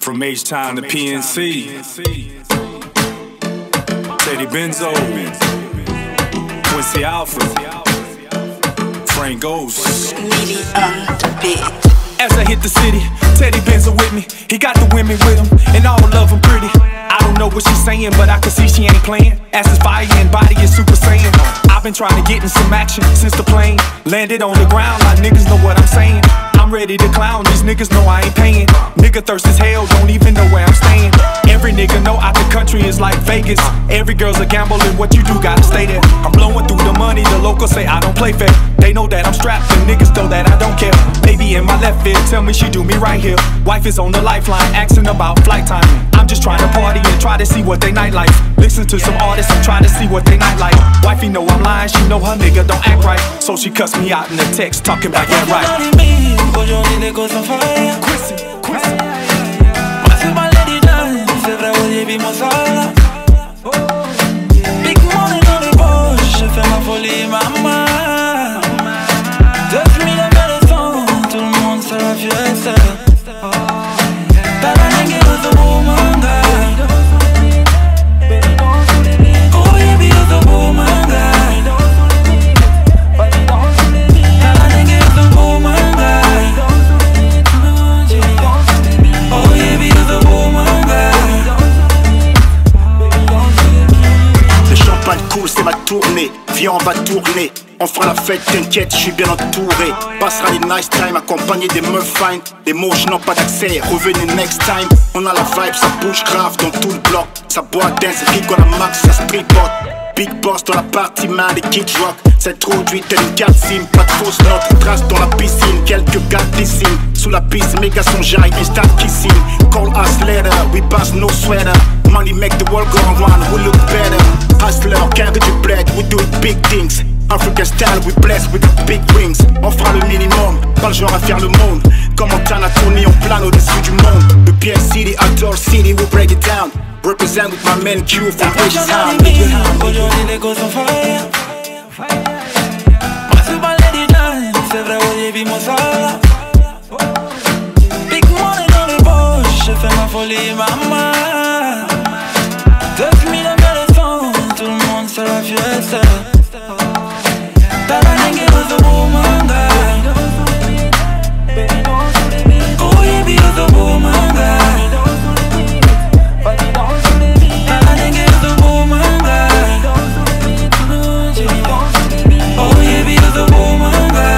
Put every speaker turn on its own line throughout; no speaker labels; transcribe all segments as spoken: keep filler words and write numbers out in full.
From H-Town to P N C, Teddy Benzo, Quincy Alpha, Frank Ghost. As I hit the city, Teddy Benzo with me. He got the women with him, and all of them pretty. I don't know what she's saying, but I can see she ain't playing. Ass is fire and body is Super Saiyan. I've been trying to get in some action since the plane landed on the ground. Like niggas know what I'm saying. I'm ready to clown, these niggas know I ain't paying. Nigga thirst as hell, don't even know where I'm staying. Every nigga know out the country is like Vegas. Every girl's a gamble and what you do gotta stay there. I'm blowing through the money, the locals say I don't play fair. They know that I'm strapped and niggas know that I don't care. Baby in my left ear, tell me she do me right here. Wife is on the lifeline, asking about flight timing. I'm just trying to party and try to see what they night like. Listen to some artists and try to see what they night like. Wifey know I'm lying, she know her nigga don't act right. So she cuss me out in the text, talking about yeah right.
Aujourd'hui les gosses en fire Quincy, Quincy Moi c'est pas Lady Dime, c'est vrai aujourd'hui vivons ça. Big money dans les poches, je fais ma folie maman. Deux mille adolescents, tout le monde c'est la fiesta. T'as la nègre de beau manga. Oh baby de beau manga. T'as la nègre de beau manga.
Cool, c'est ma tournée, viens on va tourner. On fera la fête, t'inquiète, je suis bien entouré. Passera les nice time, accompagné des meufs fine. Les moches n'ont pas d'accès, revenez next time. On a la vibe, ça bouge grave dans tout le bloc. Ça boit dance, rigole à max, ça streetbot. Big boss dans la partie man, les kids rock. S'introduit tel une carte sim, pas de fausse note. Trace dans la piscine, quelques gars d'ici. Sous la piste, méga son jaille, instant kissing. Call us later, we pass no sweater. Money make the world go round, we look better. Hustler, carry du bled, we do big things. African style, we blessed with the big rings. On fera le minimum, pas le genre à faire le monde. Comme Montana tourné, on plane au-dessus du monde. The P N City, Outdoor City, we break it down. Represent with my man Q from H-Town.
Aujourd'hui les gosses en fire. Moi c'est pas Lady Dime, c'est vrai aujourd'hui vivons ça. Big money dans les poches, je fais ma folie maman. Deux mille adolescents, tout le monde c'est la fiesta. T'as la nègre de beau manga. Oh baby de beau manga. T'as la nègre de beau manga. Oh baby de beau manga.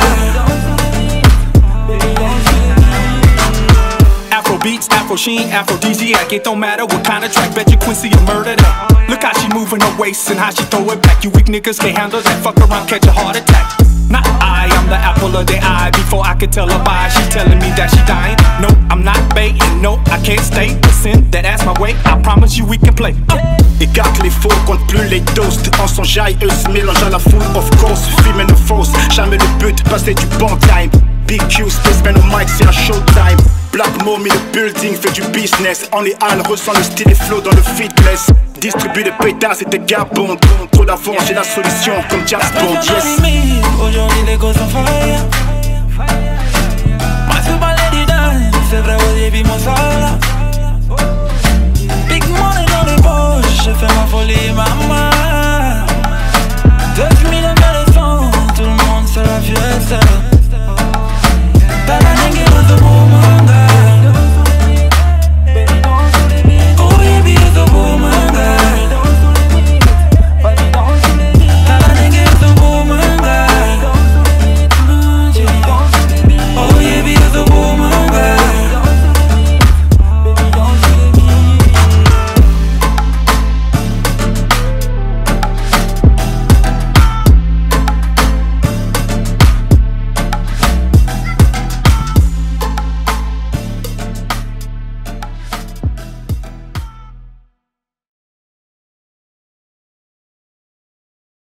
Afro beats, Afro sheen, aphrodisiac. It don't matter what kind of track, bet you Quincy will murder that. Look how she moving her waist and how she throw it back. You weak niggas can't handle that, fuck around, catch a heart attack. Not I, I'm the apple of their eye. Before I could tell her bye, she telling me that she dying. No, I'm not baiting, no, I can't stay. Listen, that ass my way, I promise you we can play. uh.
Écarte les faux, compte plus les toasts. En son jaille, eux se mélangent à la foule, of course. Film no fausse, jamais le but, passer du bon time. Big Q, spaceman au mic, c'est un showtime. Black Mommy, le building fait du business. On est Al, ressent le style et flow dans le fitness. Distribue des pétards, c'était Gabon. Trop d'avance, j'ai la solution comme James Bond, yes.
Aujourd'hui les gosses en fire. Moi c'est pas Lady Dime, c'est vrai aujourd'hui vivons ça.